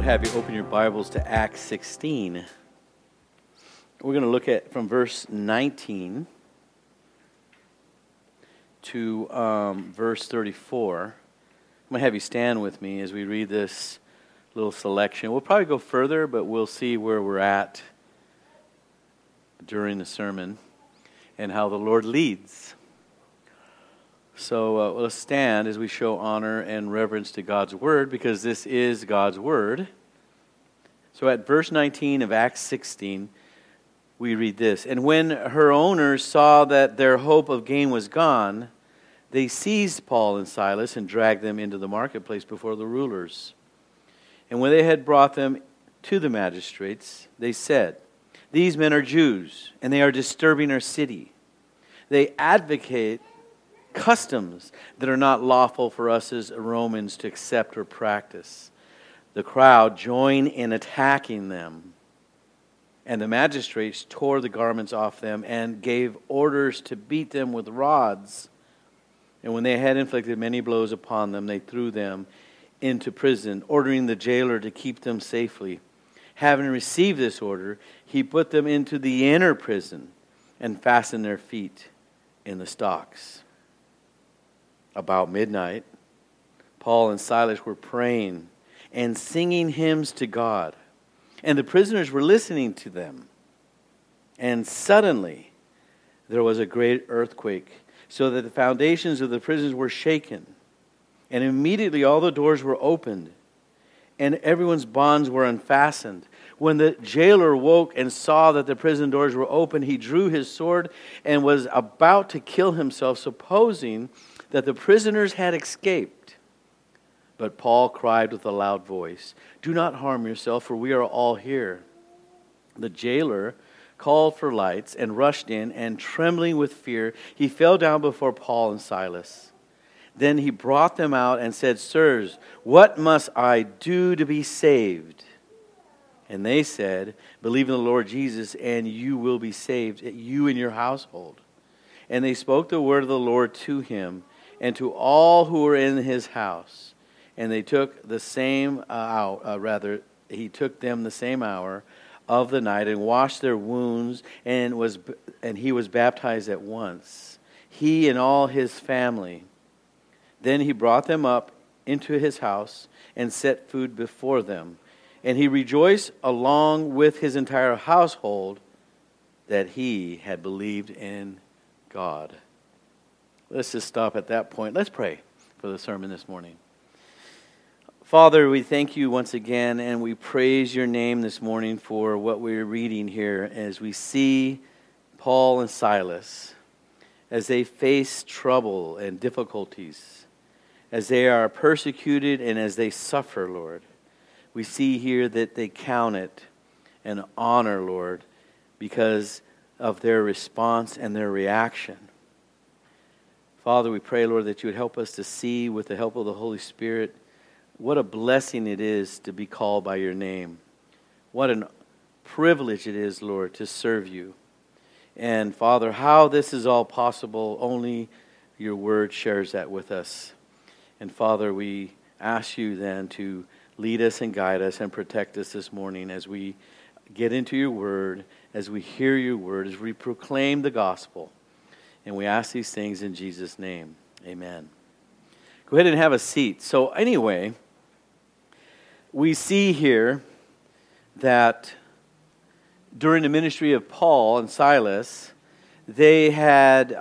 have you open your Bibles to Acts 16. We're going to look at from verse 19 to verse 34. I'm going to have you stand with me as we read this little selection. We'll probably go further, but we'll see where we're at during the sermon and how the Lord leads. So let's stand as we show honor and reverence to God's Word, because this is God's Word. So at verse 19 of Acts 16, we read this. And when her owners saw that their hope of gain was gone, they seized Paul and Silas and dragged them into the marketplace before the rulers. And when they had brought them to the magistrates, they said, "These men are Jews, and they are disturbing our city. They advocate customs that are not lawful for us as Romans to accept or practice." The crowd joined in attacking them, and the magistrates tore the garments off them and gave orders to beat them with rods. And when they had inflicted many blows upon them, they threw them into prison, ordering the jailer to keep them safely. Having received this order, he put them into the inner prison and fastened their feet in the stocks. About midnight, Paul and Silas were praying and singing hymns to God, and the prisoners were listening to them. And suddenly there was a great earthquake, so that the foundations of the prisons were shaken. And immediately all the doors were opened, and everyone's bonds were unfastened. When the jailer woke and saw that the prison doors were open, he drew his sword and was about to kill himself, supposing that the prisoners had escaped. But Paul cried with a loud voice, "Do not harm yourself, for we are all here." The jailer called for lights and rushed in, and trembling with fear, he fell down before Paul and Silas. Then he brought them out and said, "Sirs, what must I do to be saved?" And they said, "Believe in the Lord Jesus, and you will be saved, you and your household." And they spoke the word of the Lord to him and to all who were in his house. And they took the same he took them the same hour of the night and washed their wounds, and he was baptized at once, he and all his family. Then he brought them up into his house and set food before them. And he rejoiced along with his entire household that he had believed in God. Let's just stop at that point. Let's pray for the sermon this morning. Father, we thank you once again, and we praise your name this morning for what we're reading here as we see Paul and Silas as they face trouble and difficulties, as they are persecuted and as they suffer, Lord. We see here that they count it an honor, Lord, because of their response and their reaction. Father, we pray, Lord, that you would help us to see with the help of the Holy Spirit what a blessing it is to be called by your name. What a privilege it is, Lord, to serve you. And Father, how this is all possible, only your word shares that with us. And Father, we ask you then to lead us and guide us and protect us this morning as we get into your word, as we hear your word, as we proclaim the gospel. And we ask these things in Jesus' name. Amen. Go ahead and have a seat. So anyway, we see here that during the ministry of Paul and Silas, they had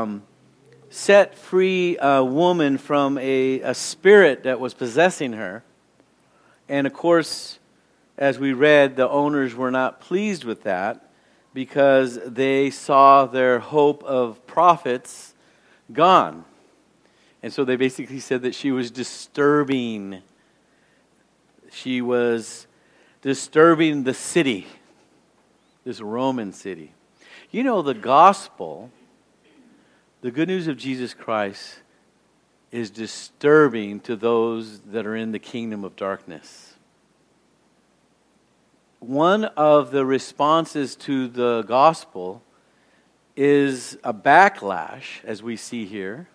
set free a woman from a spirit that was possessing her. And of course, as we read, the owners were not pleased with that because they saw their hope of profits gone. And so they basically said that she was disturbing. She was disturbing the city, this Roman city. You know, the gospel, the good news of Jesus Christ, is disturbing to those that are in the kingdom of darkness. One of the responses to the gospel is a backlash, as we see here,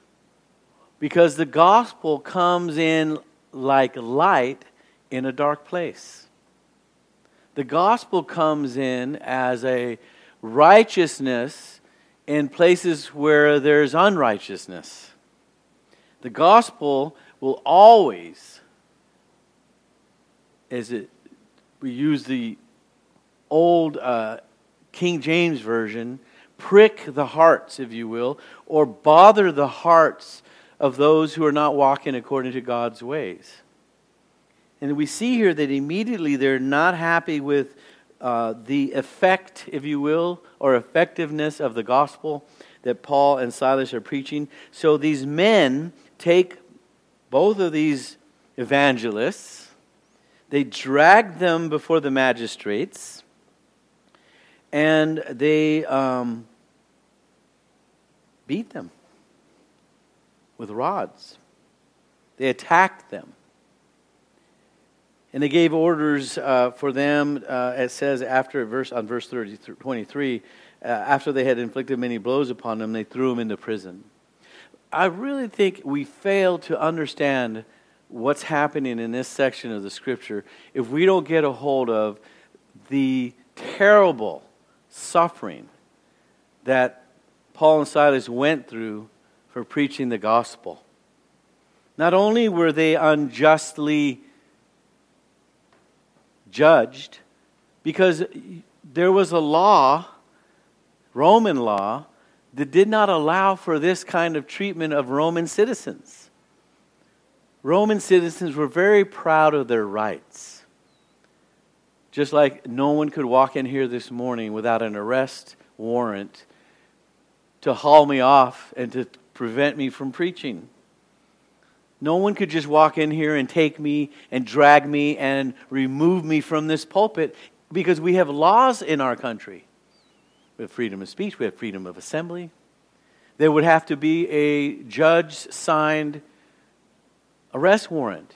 because the gospel comes in like light in a dark place. The gospel comes in as a righteousness in places where there's unrighteousness. The gospel will always, we use the old King James Version, prick the hearts, if you will, or bother the hearts of those who are not walking according to God's ways. And we see here that immediately they're not happy with the effect, if you will, or effectiveness of the gospel that Paul and Silas are preaching. So these men take both of these evangelists, they drag them before the magistrates, and they beat them with rods. They attacked them. And they gave orders for them, it says on verse 23, after they had inflicted many blows upon them, they threw them into prison. I really think we fail to understand what's happening in this section of the Scripture if we don't get a hold of the terrible suffering that Paul and Silas went through for preaching the gospel. Not only were they unjustly judged, because there was a law, Roman law, that did not allow for this kind of treatment of Roman citizens. Roman citizens were very proud of their rights. Just like no one could walk in here this morning without an arrest warrant to haul me off and to prevent me from preaching. No one could just walk in here and take me and drag me and remove me from this pulpit, because we have laws in our country. We have freedom of speech. We have freedom of assembly. There would have to be a judge-signed arrest warrant.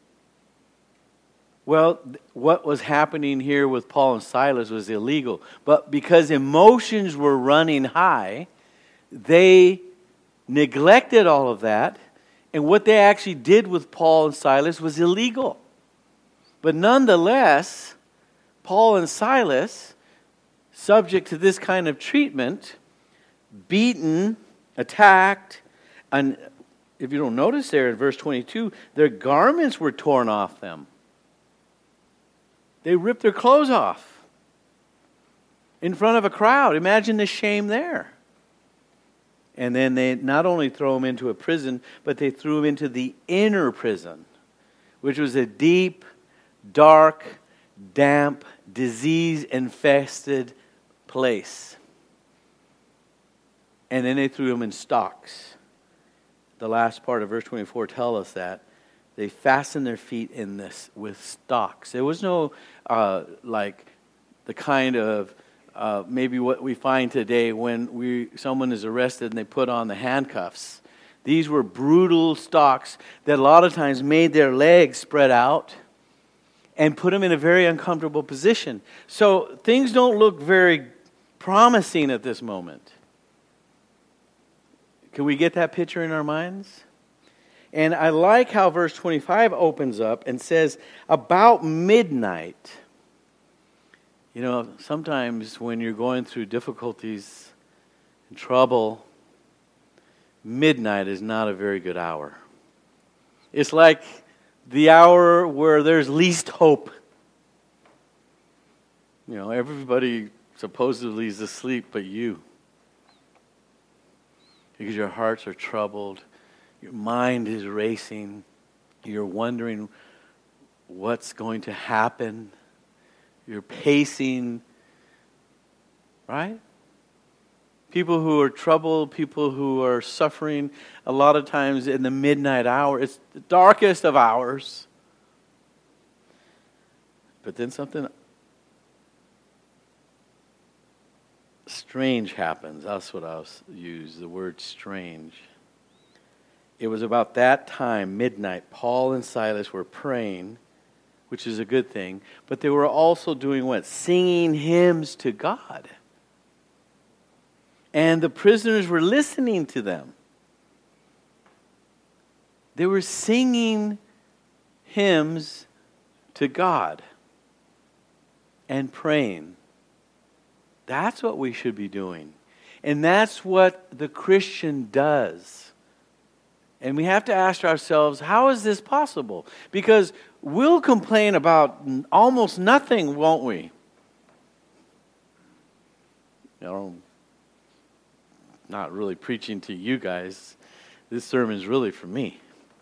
Well, what was happening here with Paul and Silas was illegal. But because emotions were running high, they neglected all of that. And what they actually did with Paul and Silas was illegal. But nonetheless, Paul and Silas, subject to this kind of treatment, beaten, attacked, and if you don't notice there in verse 22, their garments were torn off them. They ripped their clothes off in front of a crowd. Imagine the shame there. And then they not only throw him into a prison, but they threw him into the inner prison, which was a deep, dark, damp, disease-infested place. And then they threw him in stocks. The last part of verse 24 tells us that. They fastened their feet in this with stocks. There was no like the kind of maybe what we find today when someone is arrested and they put on the handcuffs. These were brutal stocks that a lot of times made their legs spread out and put them in a very uncomfortable position. So things don't look very promising at this moment. Can we get that picture in our minds? And I like how verse 25 opens up and says, about midnight. You know, sometimes when you're going through difficulties and trouble, midnight is not a very good hour. It's like the hour where there's least hope. You know, everybody supposedly is asleep but you. Because your hearts are troubled. Your mind is racing. You're wondering what's going to happen. You're pacing, right? People who are troubled, people who are suffering, a lot of times in the midnight hour, it's the darkest of hours. But then something strange happens. That's what I'll use, the word strange. It was about that time, midnight, Paul and Silas were praying, which is a good thing, but they were also doing what? Singing hymns to God. And the prisoners were listening to them. They were singing hymns to God. and praying. That's what we should be doing. And that's what the Christian does. And we have to ask ourselves, how is this possible? Because we'll complain about almost nothing, won't we? Not really preaching to you guys. This sermon is really for me.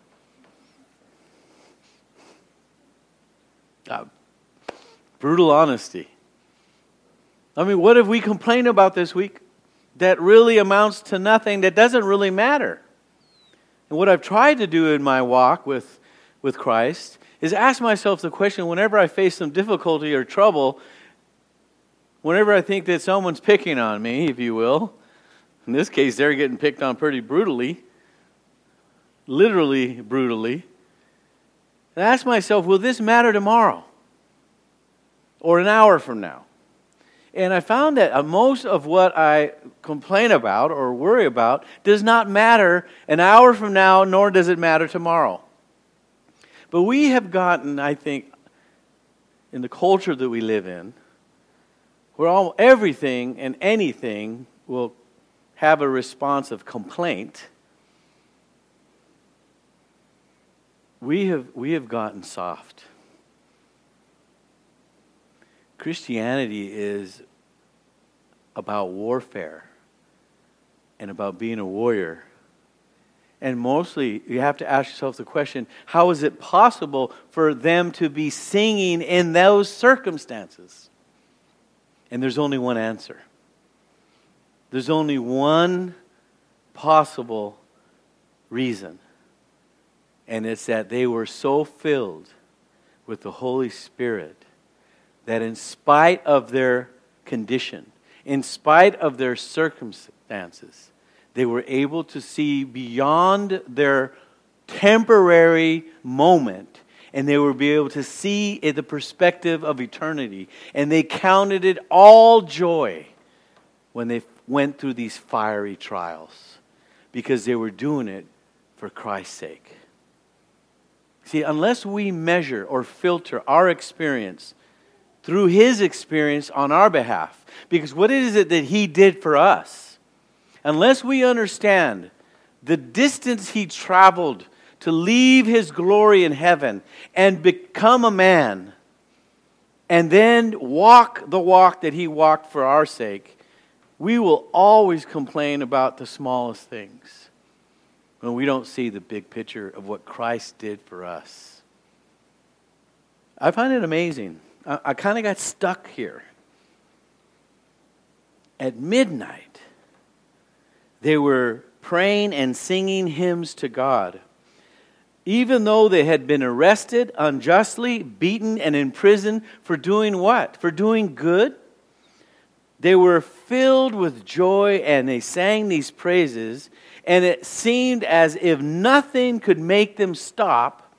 Brutal honesty. I mean, what have we complained about this week that really amounts to nothing, that doesn't really matter? And what I've tried to do in my walk with Christ is ask myself the question whenever I face some difficulty or trouble, whenever I think that someone's picking on me, if you will. In this case, they're getting picked on pretty brutally, literally brutally. And I ask myself, will this matter tomorrow? Or an hour from now? And I found that most of what I complain about or worry about does not matter an hour from now, nor does it matter tomorrow. But we have gotten, I think, in the culture that we live in, where everything and anything will have a response of complaint. We have gotten soft. Christianity is about warfare and about being a warrior. And mostly, you have to ask yourself the question, how is it possible for them to be singing in those circumstances? And there's only one answer. There's only one possible reason. And it's that they were so filled with the Holy Spirit that in spite of their condition, in spite of their circumstances, they were able to see beyond their temporary moment, and they were able to see in the perspective of eternity. And they counted it all joy when they went through these fiery trials, because they were doing it for Christ's sake. See, unless we measure or filter our experience through His experience on our behalf, because what is it that He did for us? Unless we understand the distance He traveled to leave His glory in heaven and become a man, and then walk the walk that He walked for our sake, we will always complain about the smallest things when we don't see the big picture of what Christ did for us. I find it amazing. I kind of got stuck here. At midnight, they were praying and singing hymns to God. Even though they had been arrested unjustly, beaten, and imprisoned for doing what? For doing good. They were filled with joy and they sang these praises, and it seemed as if nothing could make them stop.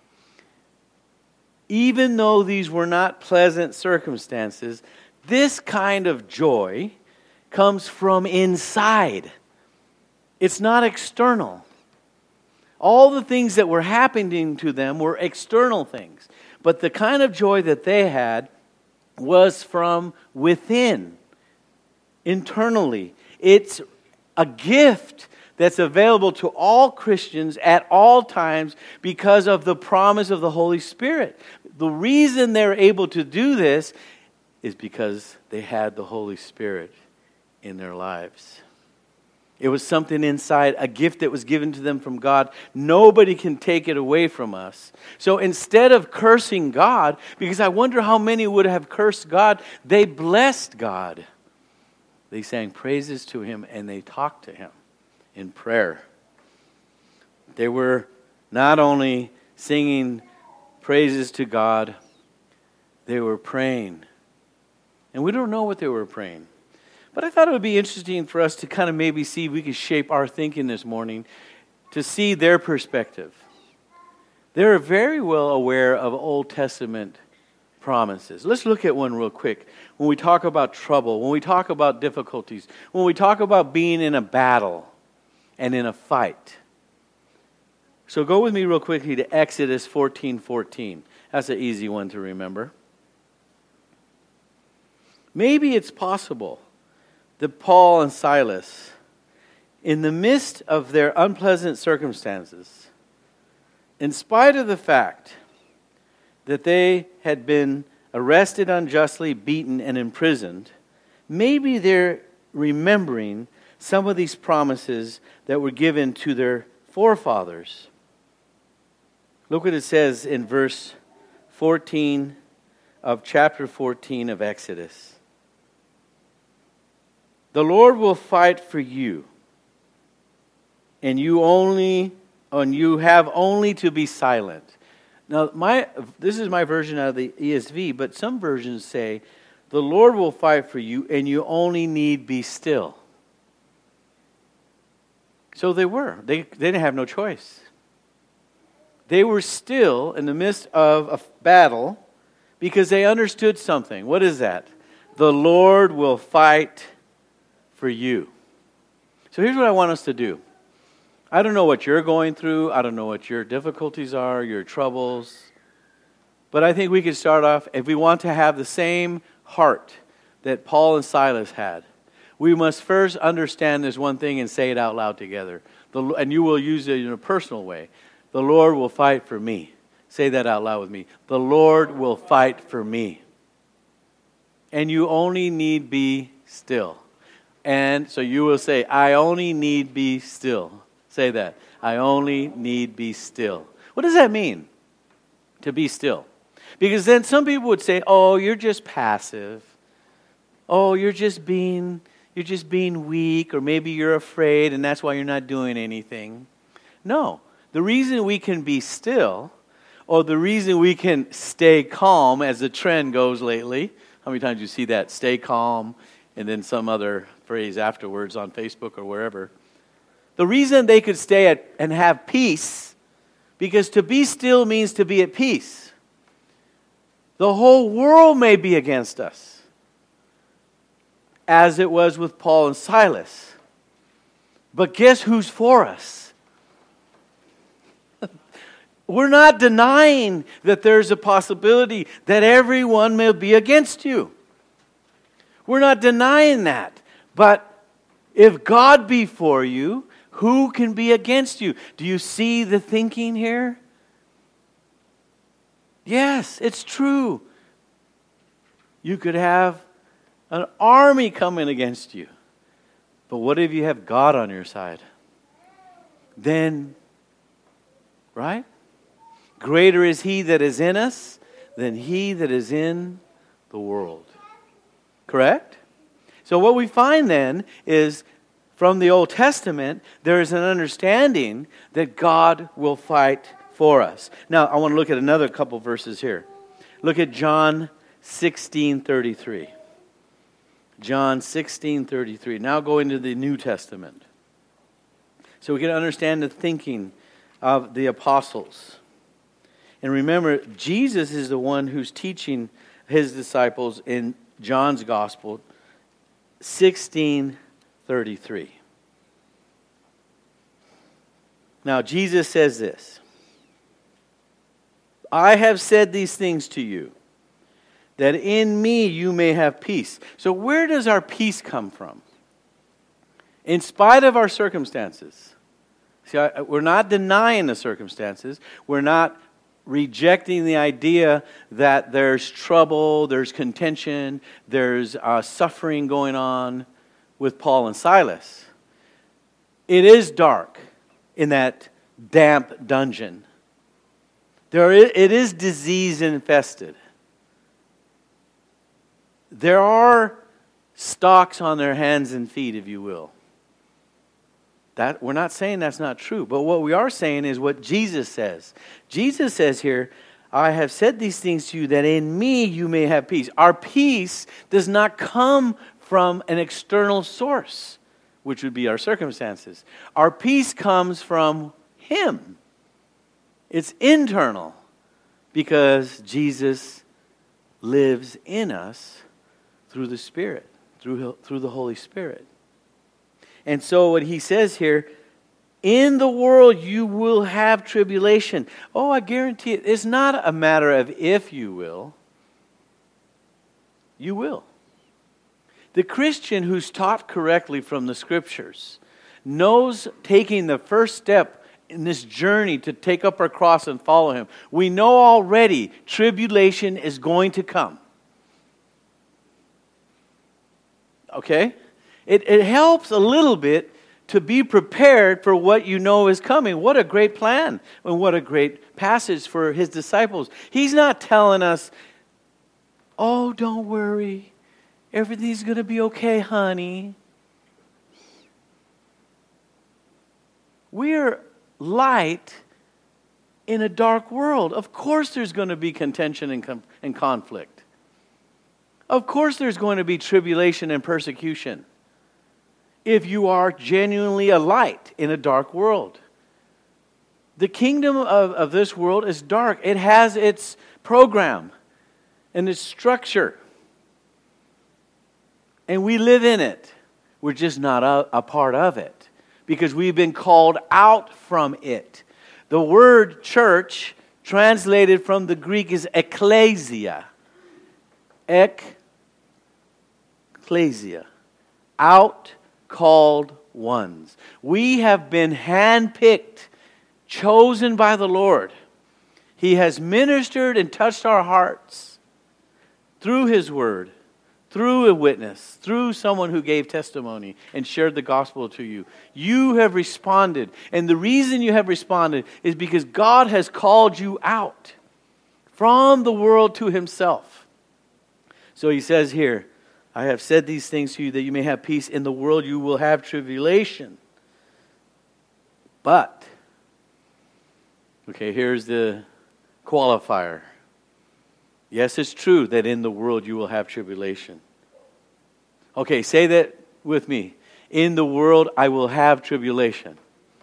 Even though these were not pleasant circumstances, this kind of joy comes from inside. It's not external. All the things that were happening to them were external things. But the kind of joy that they had was from within, internally. It's a gift that's available to all Christians at all times because of the promise of the Holy Spirit. The reason they're able to do this is because they had the Holy Spirit in their lives. It was something inside, a gift that was given to them from God. Nobody can take it away from us. So instead of cursing God, because I wonder how many would have cursed God, they blessed God. They sang praises to Him and they talked to Him in prayer. They were not only singing praises to God, they were praying. And we don't know what they were praying. But I thought it would be interesting for us to kind of maybe see if we could shape our thinking this morning to see their perspective. They're very well aware of Old Testament promises. Let's look at one real quick. When we talk about trouble, when we talk about difficulties, when we talk about being in a battle and in a fight. So go with me real quickly to Exodus 14:14. That's an easy one to remember. Maybe it's possible that Paul and Silas, in the midst of their unpleasant circumstances, in spite of the fact that they had been arrested unjustly, beaten, and imprisoned, maybe they're remembering some of these promises that were given to their forefathers. Look what it says in verse 14 of chapter 14 of Exodus. The Lord will fight for you, and you have only to be silent. Now, this is my version out of the ESV, but some versions say, the Lord will fight for you, and you only need be still. So they were. They didn't have no choice. They were still in the midst of a battle because they understood something. What is that? The Lord will fight for you. So here's what I want us to do. I don't know what you're going through. I don't know what your difficulties are, your troubles. But I think we could start off, if we want to have the same heart that Paul and Silas had, we must first understand this one thing and say it out loud together. And you will use it in a personal way. The Lord will fight for me. Say that out loud with me. The Lord will fight for me. And you only need be still. And so you will say, I only need be still. Say that. I only need be still. What does that mean? To be still. Because then some people would say, oh, you're just passive. Oh, you're just being weak, or maybe you're afraid and that's why you're not doing anything. No. The reason we can be still, or the reason we can stay calm, as the trend goes lately. How many times you see that? Stay calm, and then some other phrase afterwards on Facebook or wherever. The reason they could stay and have peace, because to be still means to be at peace. The whole world may be against us, as it was with Paul and Silas. But guess who's for us? We're not denying that there's a possibility that everyone may be against you. We're not denying that. But if God be for you, who can be against you? Do you see the thinking here? Yes, it's true. You could have an army coming against you. But what if you have God on your side? Then, right? Greater is He that is in us than he that is in the world. Correct? So what we find then is, from the Old Testament, there is an understanding that God will fight for us. Now, I want to look at another couple verses here. Look at John 16:33. John 16:33. Now go into the New Testament, so we can understand the thinking of the apostles. And remember, Jesus is the one who's teaching His disciples in John's Gospel, 16:33. Now, Jesus says this: I have said these things to you, that in me you may have peace. So where does our peace come from? In spite of our circumstances. See, we're not denying the circumstances. We're not rejecting the idea that there's trouble, there's contention, there's suffering going on with Paul and Silas. It is dark in that damp dungeon. It is disease infested. There are stalks on their hands and feet, if you will. That we're not saying that's not true, but what we are saying is what Jesus says. Jesus says here, I have said these things to you that in me you may have peace. Our peace does not come from an external source, which would be our circumstances. Our peace comes from Him. It's internal, because Jesus lives in us through the Spirit, through the Holy Spirit. And so what He says here, in the world you will have tribulation. Oh, I guarantee it. It's not a matter of if you will. You will. The Christian who's taught correctly from the Scriptures knows taking the first step in this journey to take up our cross and follow Him. We know already tribulation is going to come. Okay? It helps a little bit to be prepared for what you know is coming. What a great plan and what a great passage for His disciples. He's not telling us, oh, don't worry. Everything's going to be okay, honey. We're light in a dark world. Of course there's going to be contention and conflict. Of course there's going to be tribulation and persecution if you are genuinely a light in a dark world. The kingdom of this world is dark. It has its program and its structure. And we live in it. We're just not a part of it because we've been called out from it. The word church, translated from the Greek, is ekklesia. Ekklesia. Out called ones. We have been handpicked, chosen by the Lord. He has ministered and touched our hearts through His Word, through a witness, through someone who gave testimony and shared the gospel to you. You have responded. And the reason you have responded is because God has called you out from the world to Himself. So He says here, I have said these things to you that you may have peace. In the world you will have tribulation. But, okay, here's the qualifier. Yes, it's true that in the world you will have tribulation. Okay, say that with me. In the world I will have tribulation.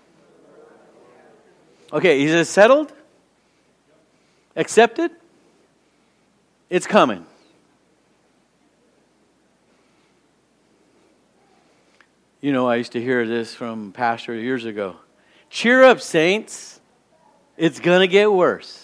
Okay, is it settled? Accepted? It's coming. You know, I used to hear this from a pastor years ago. Cheer up, saints. It's going to get worse.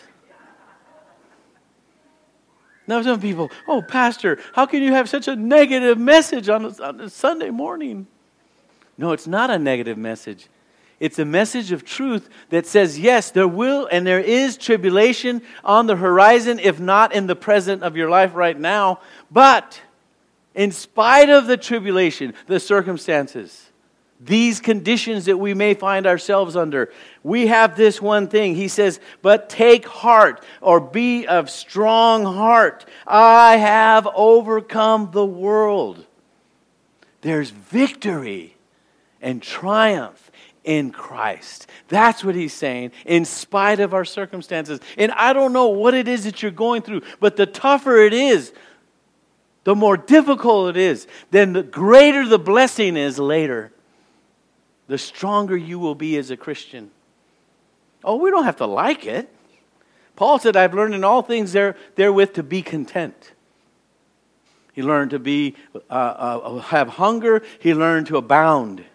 Now some people, oh, pastor, how can you have such a negative message on a Sunday morning? No, it's not a negative message. It's a message of truth that says, yes, there will and there is tribulation on the horizon, if not in the present of your life right now. But in spite of the tribulation, the circumstances, these conditions that we may find ourselves under, we have this one thing. He says, but take heart, or be of strong heart. I have overcome the world. There's victory and triumph in Christ. That's what He's saying, in spite of our circumstances. And I don't know what it is that you're going through, but the tougher it is, the more difficult it is, then the greater the blessing is later. The stronger you will be as a Christian. Oh, we don't have to like it. Paul said, I've learned in all things therewith to be content. He learned to be have hunger. He learned to abound.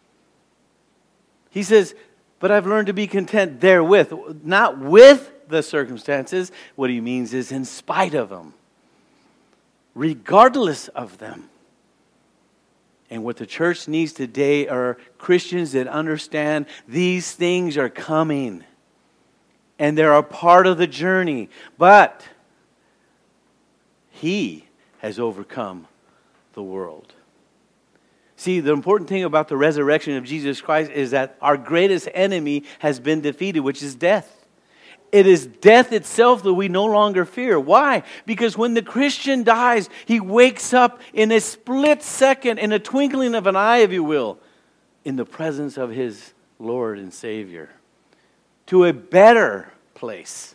He says, but I've learned to be content therewith. Not with the circumstances. What he means is in spite of them. Regardless of them. And what the church needs today are Christians that understand these things are coming. And they're a part of the journey. But He has overcome the world. See, the important thing about the resurrection of Jesus Christ is that our greatest enemy has been defeated, which is death. It is death itself that we no longer fear. Why? Because when the Christian dies, he wakes up in a split second, in a twinkling of an eye, if you will, in the presence of his Lord and Savior, to a better place.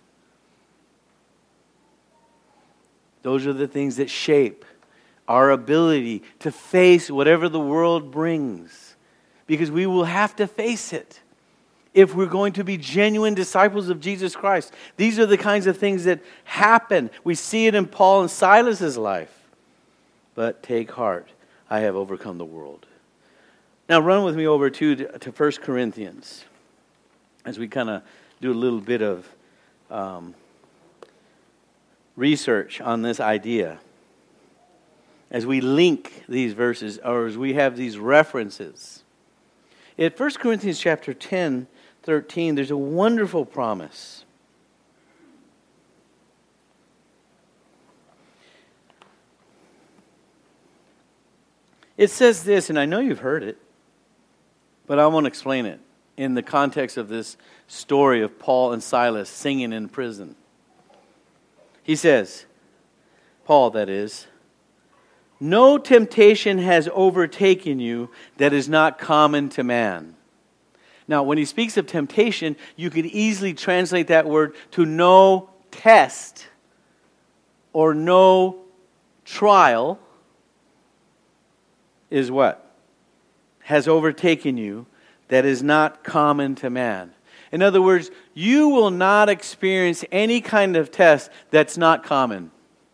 Those are the things that shape our ability to face whatever the world brings, because we will have to face it. If we're going to be genuine disciples of Jesus Christ. These are the kinds of things that happen. We see it in Paul and Silas's life. But take heart, I have overcome the world. Now run with me over to 1 Corinthians as we kind of do a little bit of research on this idea. as we link these verses, or as we have these references. In 1 Corinthians chapter 10, 13, there's a wonderful promise. It says this, and I know you've heard it, but I want to explain it in the context of this story of Paul and Silas singing in prison. He says, Paul that is, no temptation has overtaken you that is not common to man. Now, when he speaks of temptation, you could easily translate that word to no test or no trial is what? Has overtaken you that is not common to man. In other words, you will not experience any kind of test that's not common.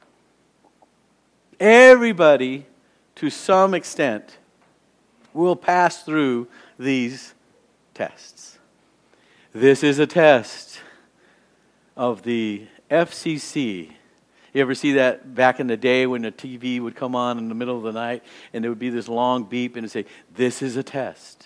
Everybody, to some extent, will pass through these tests. This is a test of the FCC. You ever see that back in the day when the TV would come on in the middle of the night and there would be this long beep and it'd say, this is a test.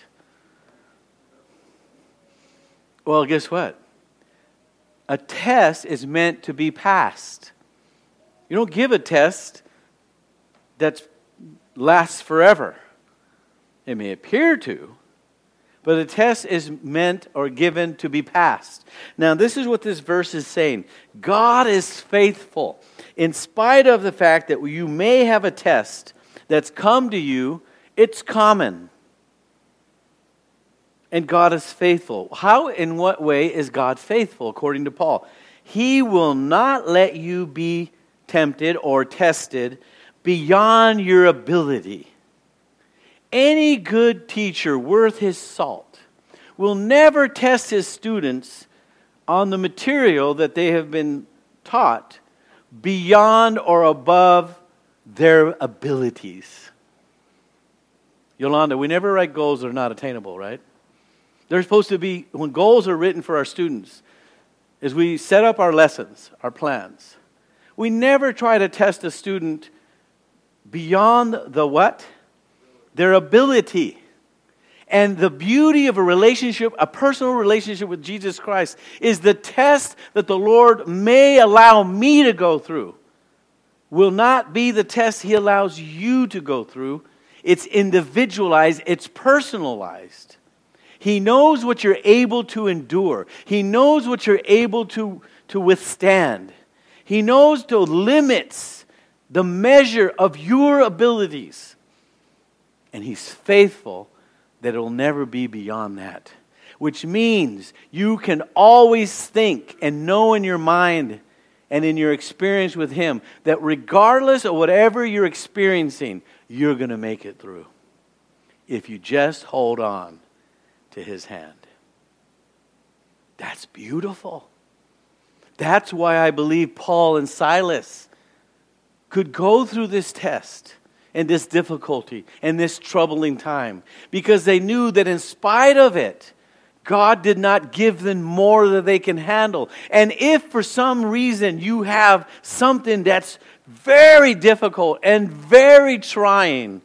Well, guess what? A test is meant to be passed. You don't give a test that lasts forever. It may appear to, but a test is meant or given to be passed. Now, this is what this verse is saying. God is faithful. In spite of the fact that you may have a test that's come to you, it's common. And God is faithful. How, in what way is God faithful, according to Paul? He will not let you be tempted or tested beyond your ability. Any good teacher worth his salt will never test his students on the material that they have been taught beyond or above their abilities. Yolanda, we never write goals that are not attainable, right? They're supposed to be, when goals are written for our students, as we set up our lessons, our plans, we never try to test a student beyond the what? Their ability. And the beauty of a relationship, a personal relationship with Jesus Christ, is the test that the Lord may allow me to go through will not be the test He allows you to go through. It's individualized, it's personalized. He knows what you're able to endure. He knows what you're able to withstand. He knows the limits, the measure of your abilities. And He's faithful that it will never be beyond that. Which means you can always think and know in your mind and in your experience with Him that regardless of whatever you're experiencing, you're going to make it through. If you just hold on to His hand. That's beautiful. That's why I believe Paul and Silas could go through this test and this difficulty and this troubling time, because they knew that in spite of it, God did not give them more than they can handle. And if for some reason you have something that's very difficult and very trying,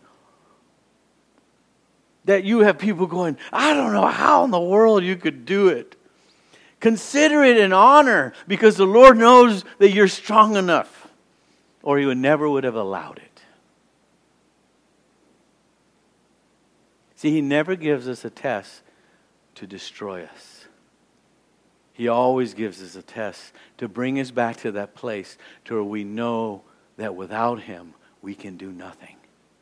that you have people going, I don't know how in the world you could do it. Consider it an honor, because the Lord knows that you're strong enough, or He never would have allowed it. See, He never gives us a test to destroy us. He always gives us a test to bring us back to that place to where we know that without Him, we can do nothing.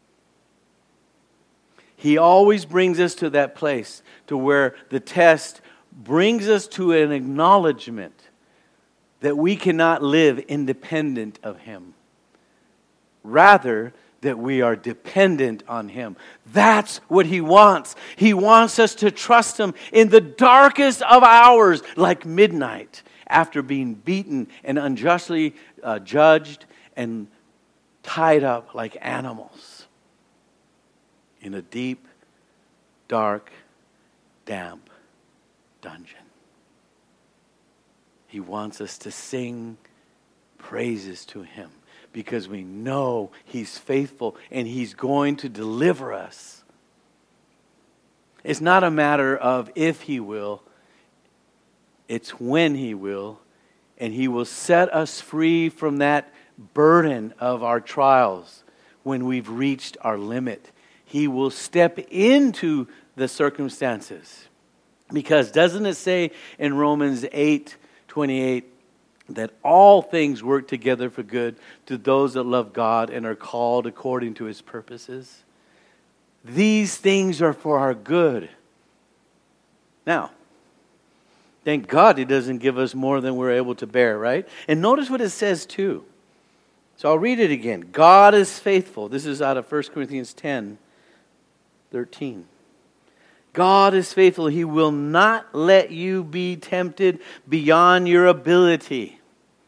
He always brings us to that place to where the test brings us to an acknowledgement that we cannot live independent of Him. Rather, that we are dependent on Him. That's what He wants. He wants us to trust Him in the darkest of hours, like midnight, after being beaten and unjustly judged and tied up like animals in a deep, dark, damp dungeon. He wants us to sing praises to Him because we know He's faithful and He's going to deliver us. It's not a matter of if He will, it's when He will, and He will set us free from that burden of our trials when we've reached our limit. He will step into the circumstances. Because doesn't it say in Romans 8:28 that all things work together for good to those that love God and are called according to His purposes? These things are for our good. Now, thank God He doesn't give us more than we're able to bear, right? And notice what it says too. So I'll read it again. God is faithful. This is out of 1 Corinthians 10:13. God is faithful. He will not let you be tempted beyond your ability.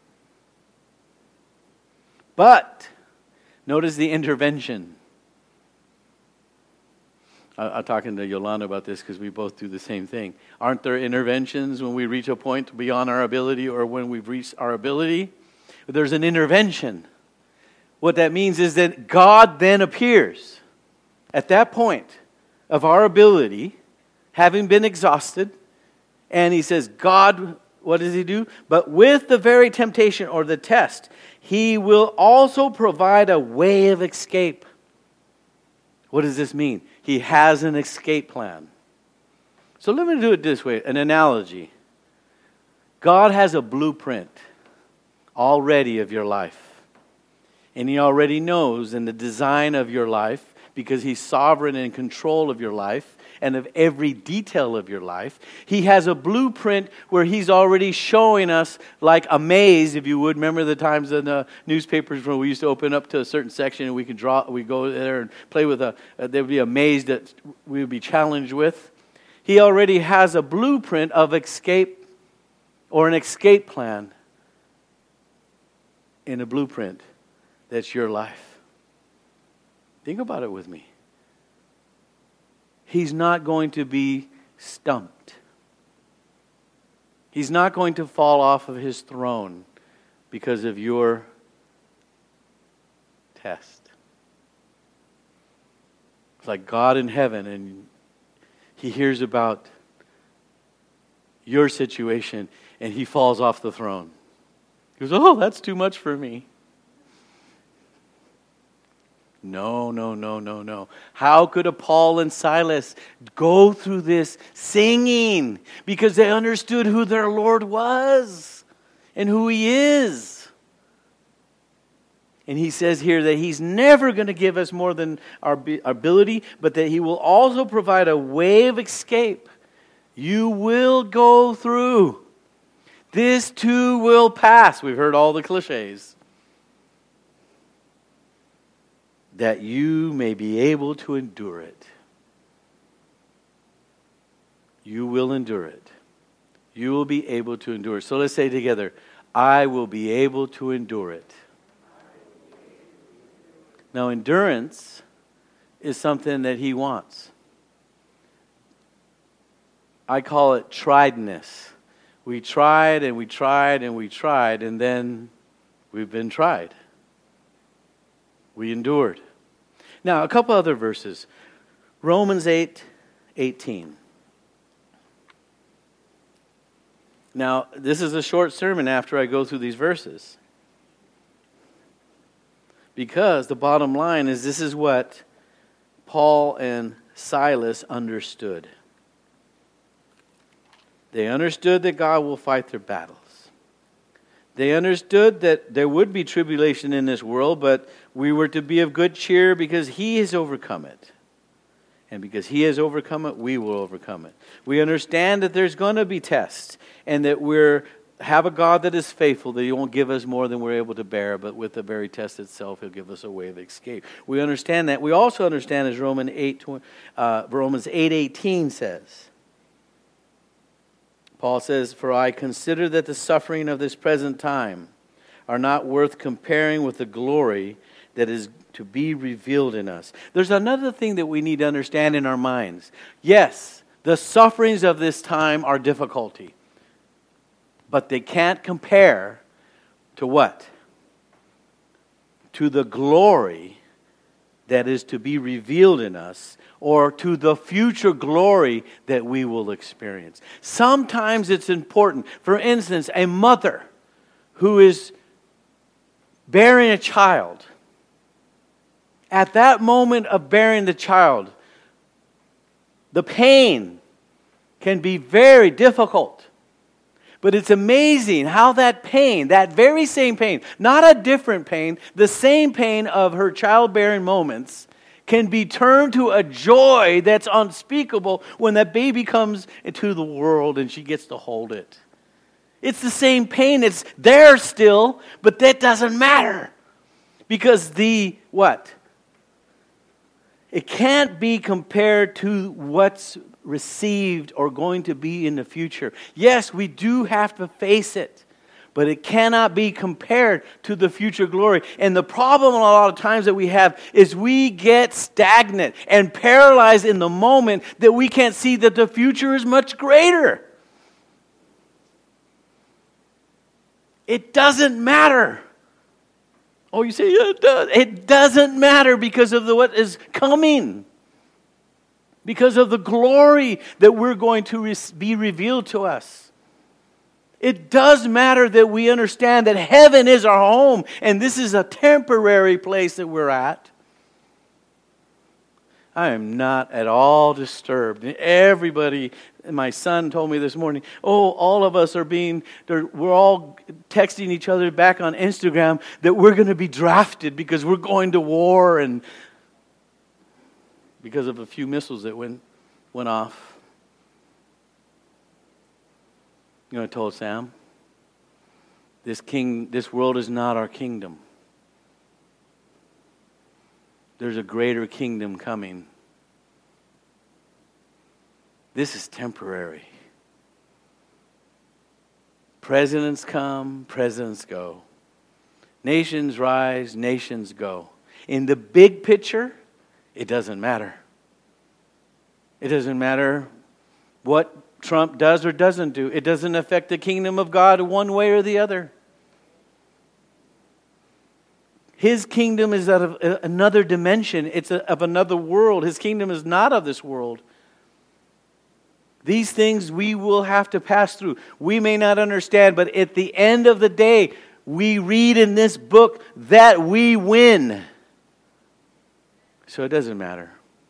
But, notice the intervention. I'm talking to Yolanda about this because we both do the same thing. Aren't there interventions when we reach a point beyond our ability or when we've reached our ability? There's an intervention. What that means is that God then appears at that point of our ability, having been exhausted, and He says, God, what does He do? But with the very temptation or the test, He will also provide a way of escape. What does this mean? He has an escape plan. So let me do it this way, an analogy. God has a blueprint already of your life. And He already knows in the design of your life, because He's sovereign and in control of your life and of every detail of your life. He has a blueprint where He's already showing us, like a maze, if you would. Remember the times in the newspapers when we used to open up to a certain section and we could draw, we go there and play with there would be a maze that we would be challenged with. He already has a blueprint of escape or an escape plan in a blueprint that's your life. Think about it with me. He's not going to be stumped. He's not going to fall off of His throne because of your test. It's like God in heaven, and He hears about your situation and He falls off the throne. He goes, oh, that's too much for me. No. How could a Paul and Silas go through this singing? Because they understood who their Lord was and who He is. And He says here that He's never going to give us more than our ability, but that He will also provide a way of escape. You will go through. This too will pass. We've heard all the cliches. That you may be able to endure it. You will endure it. You will be able to endure it. So let's say together, I will be able to endure it. Now, endurance is something that He wants. I call it triedness. We tried and we tried and we tried, and then we've been tried. We endured. Now, a couple other verses. Romans 8:18. Now, this is a short sermon after I go through these verses. Because the bottom line is this is what Paul and Silas understood. They understood that God will fight their battles. They understood that there would be tribulation in this world, but we were to be of good cheer because He has overcome it. And because He has overcome it, we will overcome it. We understand that there's going to be tests and that we have a God that is faithful, that He won't give us more than we're able to bear, but with the very test itself, He'll give us a way of escape. We understand that. We also understand, as Romans 8:18 says, Paul says, for I consider that the suffering of this present time are not worth comparing with the glory that is to be revealed in us. There's another thing that we need to understand in our minds. Yes, the sufferings of this time are difficulty. But they can't compare to what? to the glory that is to be revealed in us, or to the future glory that we will experience. Sometimes it's important. For instance, a mother who is bearing a child. At that moment of bearing the child, the pain can be very difficult. But it's amazing how that pain, that very same pain, not a different pain, the same pain of her childbearing moments, can be turned to a joy that's unspeakable when that baby comes into the world and she gets to hold it. It's the same pain. It's there still, but that doesn't matter. Because what? It can't be compared to what's received or going to be in the future. Yes, we do have to face it, but it cannot be compared to the future glory. And the problem a lot of times that we have is we get stagnant and paralyzed in the moment that we can't see that the future is much greater. It doesn't matter. Oh, you say, yeah, it does. It doesn't matter because of what is coming. Because of the glory that we're going to be revealed to us. It does matter that we understand that heaven is our home and this is a temporary place that we're at. I am not at all disturbed. Everybody, my son told me this morning, all of us we're all texting each other back on Instagram that we're going to be drafted because we're going to war and because of a few missiles that went off. You know what I told Sam? This world is not our kingdom. There's a greater kingdom coming. This is temporary. Presidents come, presidents go. Nations rise, nations go. In the big picture, it doesn't matter. It doesn't matter what Trump does or doesn't do. It doesn't affect the kingdom of God one way or the other. His kingdom is out of another dimension. It's of another world. His kingdom is not of this world. These things we will have to pass through. We may not understand, but at the end of the day, we read in this book that we win. So it doesn't matter.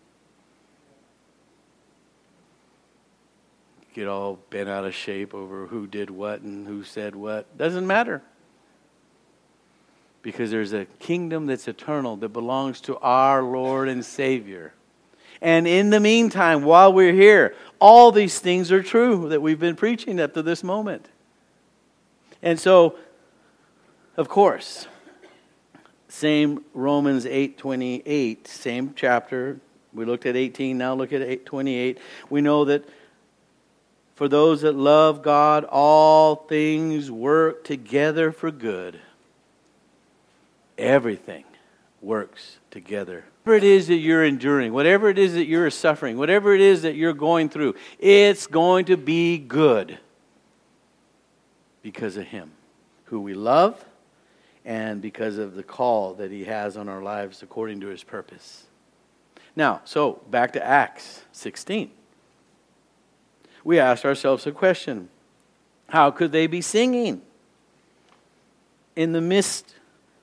Get all bent out of shape over who did what and who said what. Doesn't matter. Because there's a kingdom that's eternal that belongs to our Lord and Savior. And in the meantime, while we're here, all these things are true that we've been preaching up to this moment. And so, of course, same Romans 8:28, same chapter. We looked at 18, now look at 8:28. We know that for those that love God, all things work together for good. Everything works together. Whatever it is that you're enduring, whatever it is that you're suffering, whatever it is that you're going through, it's going to be good because of Him, who we love, and because of the call that He has on our lives according to His purpose. Now, so back to Acts 16. We asked ourselves a question. How could they be singing in the midst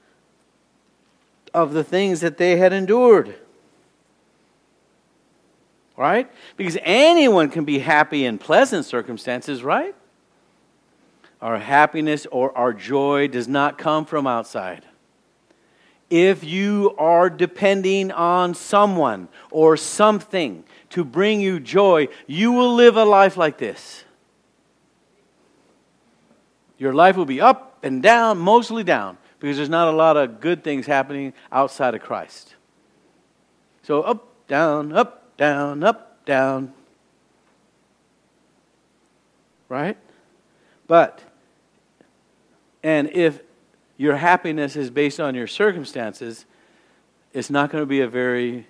of the things that they had endured? Right? Because anyone can be happy in pleasant circumstances, right? Our happiness or our joy does not come from outside. If you are depending on someone or something to bring you joy, you will live a life like this. Your life will be up and down, mostly down, because there's not a lot of good things happening outside of Christ. So up, down, up, down, up, down. Right? And if your happiness is based on your circumstances, it's not going to be a very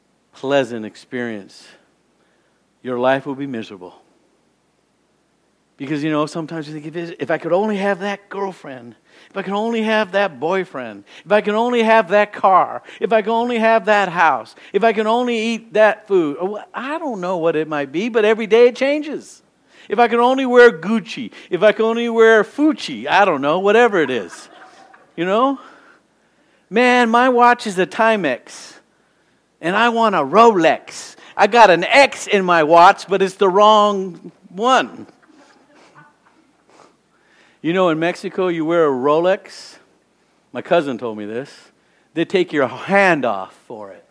pleasant experience. Your life will be miserable. Because, sometimes you think, if I could only have that girlfriend, if I could only have that boyfriend, if I could only have that car, if I could only have that house, if I could only eat that food. I don't know what it might be, but every day it changes. If I could only wear Gucci, if I could only wear Fucci, I don't know, whatever it is. Man, my watch is a Timex, and I want a Rolex. I got an X in my watch, but it's the wrong one. In Mexico, you wear a Rolex. My cousin told me this. They take your hand off for it.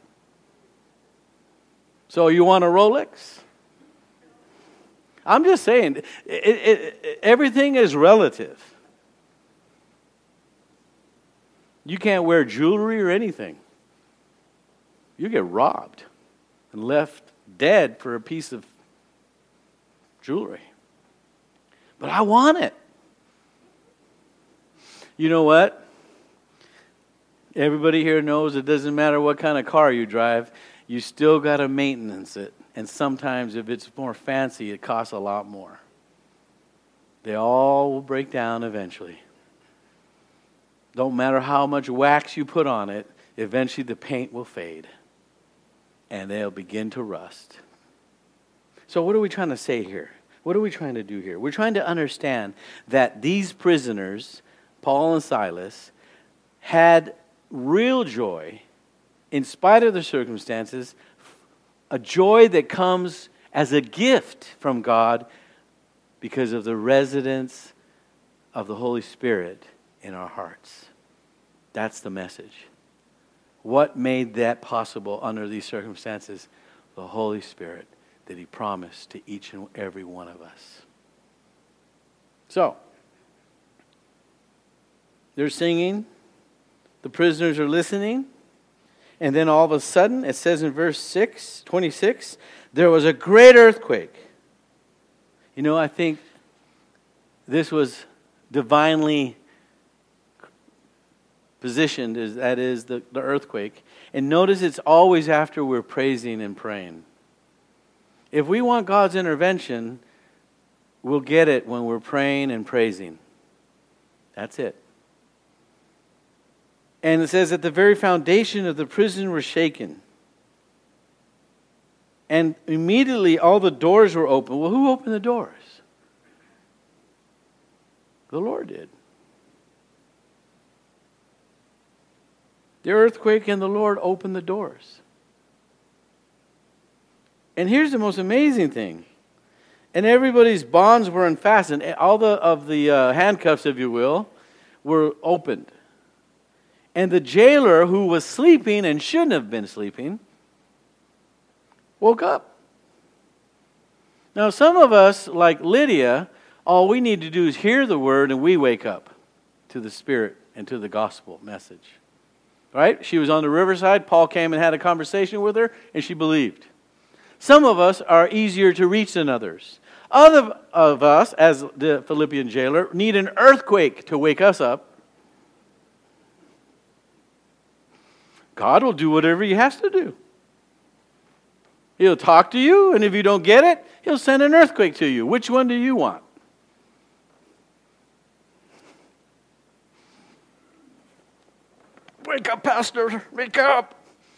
So you want a Rolex? I'm just saying, everything is relative. You can't wear jewelry or anything. You get robbed and left dead for a piece of jewelry. But I want it. You know what? Everybody here knows it doesn't matter what kind of car you drive, you still got to maintenance it. And sometimes if it's more fancy, it costs a lot more. They all will break down eventually. Don't matter how much wax you put on it, eventually the paint will fade. And they'll begin to rust. So what are we trying to say here? What are we trying to do here? We're trying to understand that these prisoners, Paul and Silas, had real joy in spite of the circumstances, a joy that comes as a gift from God because of the residence of the Holy Spirit in our hearts. That's the message. What made that possible under these circumstances? The Holy Spirit that He promised to each and every one of us. So, they're singing, the prisoners are listening, and then all of a sudden, it says in verse 26, there was a great earthquake. I think this was divinely positioned, that is the earthquake. And notice it's always after we're praising and praying. If we want God's intervention, we'll get it when we're praying and praising. That's it. And it says that the very foundation of the prison was shaken. And immediately all the doors were open. Well, who opened the doors? The Lord did. The earthquake and the Lord opened the doors. And here's the most amazing thing. And everybody's bonds were unfastened. All of the handcuffs, if you will, were opened. And the jailer, who was sleeping and shouldn't have been sleeping, woke up. Now, some of us, like Lydia, all we need to do is hear the word and we wake up to the Spirit and to the gospel message. Right? She was on the riverside. Paul came and had a conversation with her, and she believed. Some of us are easier to reach than others. Other of us, as the Philippian jailer, need an earthquake to wake us up. God will do whatever He has to do. He'll talk to you, and if you don't get it, He'll send an earthquake to you. Which one do you want? Wake up, Pastor. Wake up.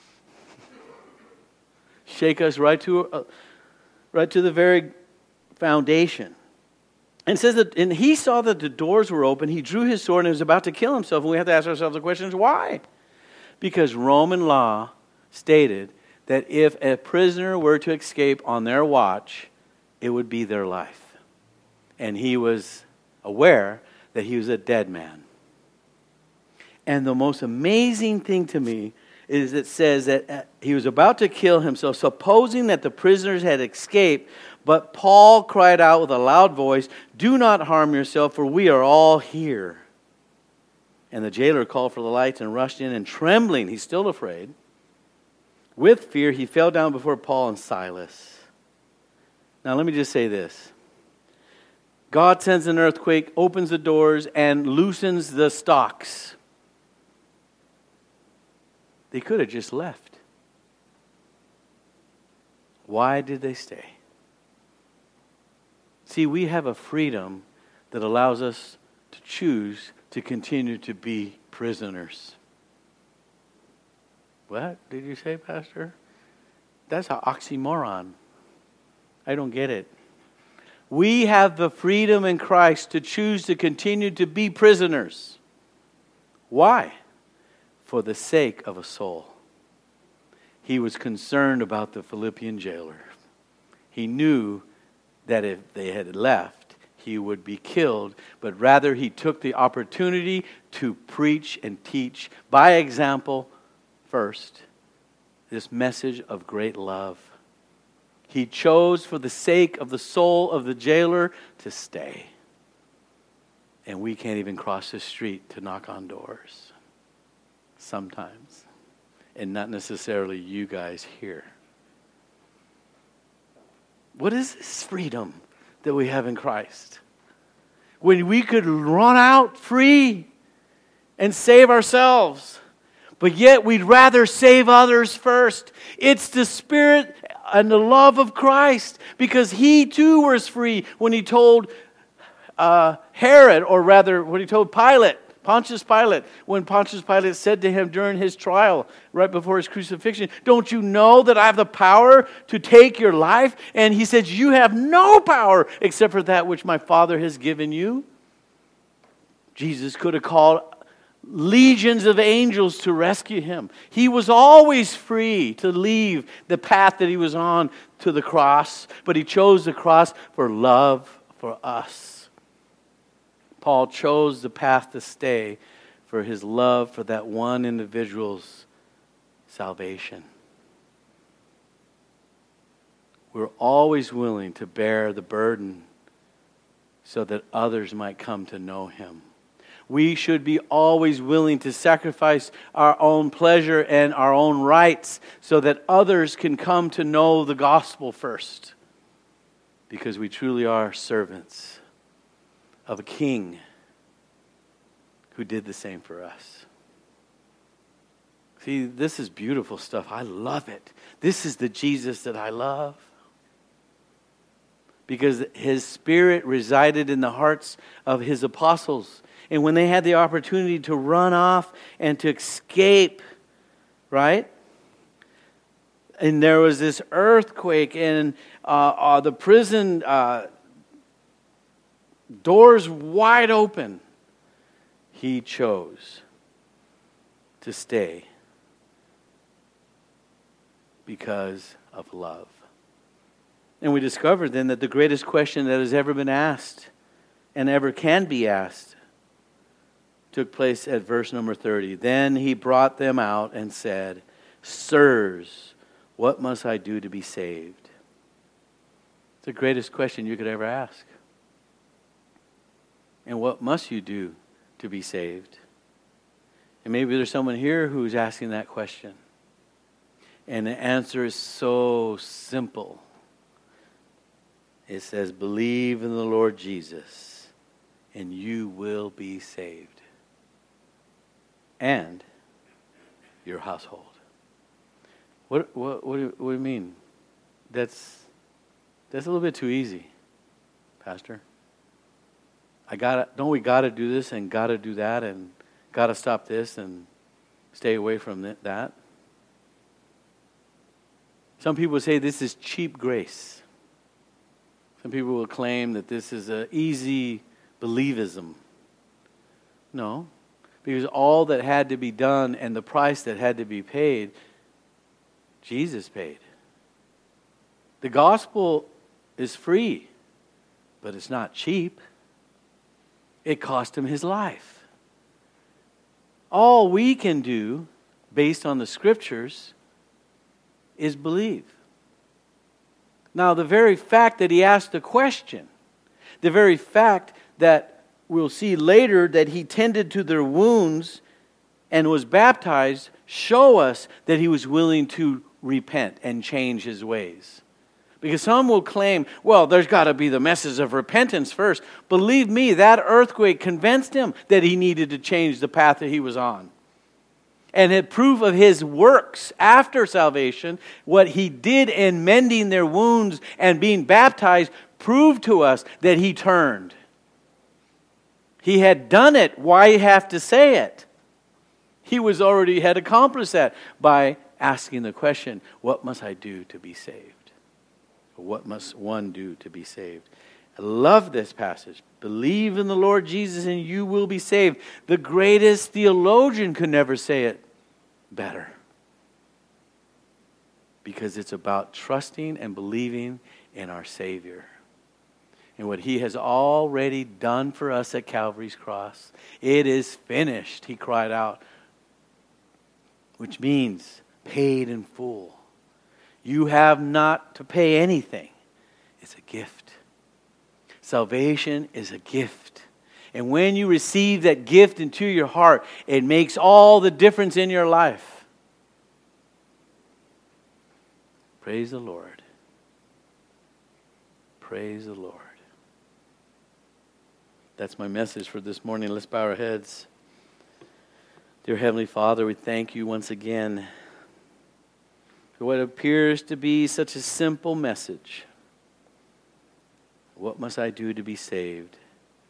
Shake us right to the very foundation. And it says that, and he saw that the doors were open. He drew his sword and was about to kill himself. And we have to ask ourselves the question, why? Because Roman law stated that if a prisoner were to escape on their watch, it would be their life. And he was aware that he was a dead man. And the most amazing thing to me is it says that he was about to kill himself, supposing that the prisoners had escaped. But Paul cried out with a loud voice, "Do not harm yourself, for we are all here." And the jailer called for the lights and rushed in, and trembling, he's still afraid, with fear, he fell down before Paul and Silas. Now let me just say this. God sends an earthquake, opens the doors, and loosens the stocks. They could have just left. Why did they stay? See, we have a freedom that allows us to choose to continue to be prisoners. What did you say, Pastor? That's an oxymoron. I don't get it. We have the freedom in Christ to choose to continue to be prisoners. Why? For the sake of a soul. He was concerned about the Philippian jailer. He knew that if they had left, he would be killed, but rather he took the opportunity to preach and teach by example first this message of great love. He chose for the sake of the soul of the jailer to stay. And we can't even cross the street to knock on doors. Sometimes. And not necessarily you guys here. What is this freedom that we have in Christ? When we could run out free and save ourselves. But yet we'd rather save others first. It's the Spirit and the love of Christ. Because He too was free when He told Herod, or rather when He told Pontius Pilate, when Pontius Pilate said to him during his trial, right before his crucifixion, don't you know that I have the power to take your life? And he said, you have no power except for that which my Father has given you. Jesus could have called legions of angels to rescue him. He was always free to leave the path that he was on to the cross, but he chose the cross for love for us. Paul chose the path to stay for his love for that one individual's salvation. We're always willing to bear the burden so that others might come to know Him. We should be always willing to sacrifice our own pleasure and our own rights so that others can come to know the gospel first. Because we truly are servants of a King who did the same for us. See, this is beautiful stuff. I love it. This is the Jesus that I love. Because His Spirit resided in the hearts of His apostles. And when they had the opportunity to run off and to escape, right? And there was this earthquake and the prison doors wide open. He chose to stay because of love. And we discovered then that the greatest question that has ever been asked and ever can be asked took place at verse number 30. Then He brought them out and said, Sirs, what must I do to be saved? It's the greatest question you could ever ask. And what must you do to be saved? And maybe there's someone here who's asking that question. And the answer is so simple. It says, believe in the Lord Jesus, and you will be saved. And your household. What do you mean? That's a little bit too easy, Pastor. Don't we gotta do this and gotta do that and gotta stop this and stay away from that? Some people say this is cheap grace. Some people will claim that this is an easy believism. No, because all that had to be done and the price that had to be paid, Jesus paid. The gospel is free, but it's not cheap. It cost Him His life. All we can do, based on the Scriptures, is believe. Now, the very fact that He asked the question, the very fact that we'll see later that He tended to their wounds and was baptized, show us that He was willing to repent and change His ways. Because some will claim, well, there's got to be the message of repentance first. Believe me, that earthquake convinced him that he needed to change the path that he was on. And it proof of his works after salvation, what he did in mending their wounds and being baptized, proved to us that he turned. He had done it. Why have to say it? He had accomplished that by asking the question, what must I do to be saved? What must one do to be saved? I love this passage. Believe in the Lord Jesus and you will be saved. The greatest theologian could never say it better. Because it's about trusting and believing in our Savior. And what he has already done for us at Calvary's cross. It is finished, he cried out. Which means paid in full. You have not to pay anything. It's a gift. Salvation is a gift. And when you receive that gift into your heart, it makes all the difference in your life. Praise the Lord. Praise the Lord. That's my message for this morning. Let's bow our heads. Dear Heavenly Father, we thank you once again for what appears to be such a simple message. What must I do to be saved?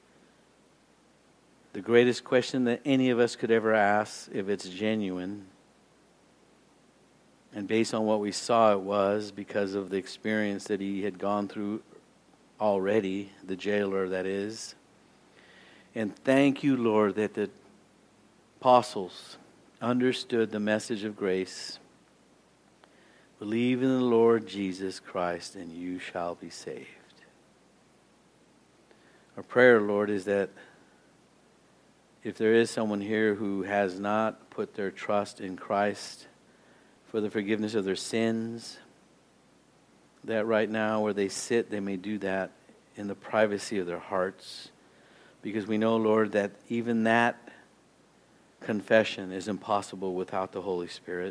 The greatest question that any of us could ever ask, if it's genuine. And based on what we saw, it was because of the experience that he had gone through already, the jailer that is. And thank you, Lord, that the apostles understood the message of grace. Believe in the Lord Jesus Christ and you shall be saved. Our prayer, Lord, is that if there is someone here who has not put their trust in Christ for the forgiveness of their sins, that right now where they sit, they may do that in the privacy of their hearts. Because we know, Lord, that even that confession is impossible without the Holy Spirit.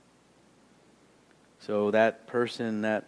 So that person, that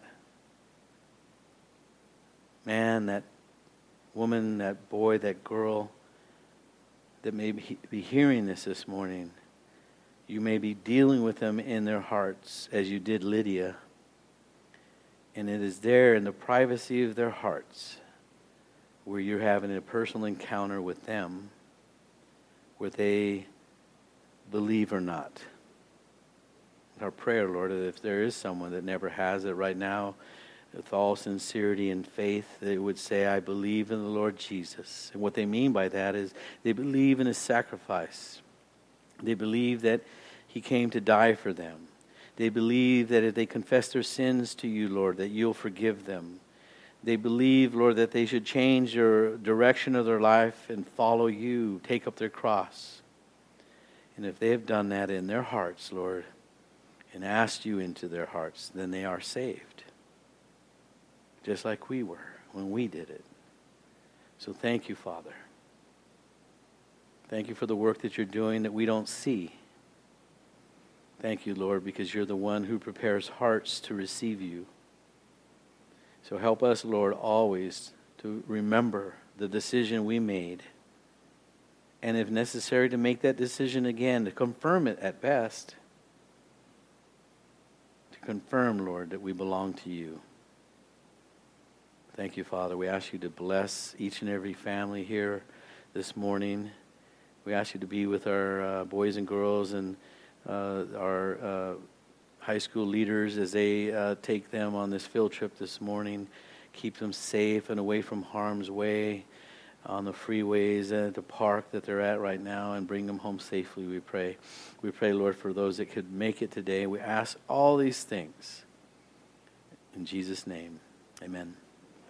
man, that woman, that boy, that girl that may be hearing this morning, you may be dealing with them in their hearts as you did Lydia. And it is there in the privacy of their hearts where you're having a personal encounter with them, where they believe or not. Our prayer, Lord, that if there is someone that never has it right now, with all sincerity and faith, they would say, I believe in the Lord Jesus. And what they mean by that is they believe in his sacrifice. They believe that he came to die for them. They believe that if they confess their sins to you, Lord, that you'll forgive them. They believe, Lord, that they should change their direction of their life and follow you, take up their cross. And if they have done that in their hearts, Lord, and asked you into their hearts, then they are saved. Just like we were when we did it. So thank you, Father. Thank you for the work that you're doing that we don't see. Thank you, Lord, because you're the one who prepares hearts to receive you. So help us, Lord, always to remember the decision we made. And if necessary, to make that decision again, to confirm it at best. To confirm, Lord, that we belong to you. Thank you, Father. We ask you to bless each and every family here this morning. We ask you to be with our boys and girls and our high school leaders as they take them on this field trip this morning. Keep them safe and away from harm's way on the freeways and the park that they're at right now, and bring them home safely, we pray. We pray, Lord, for those that could make it today. We ask all these things in Jesus' name. Amen.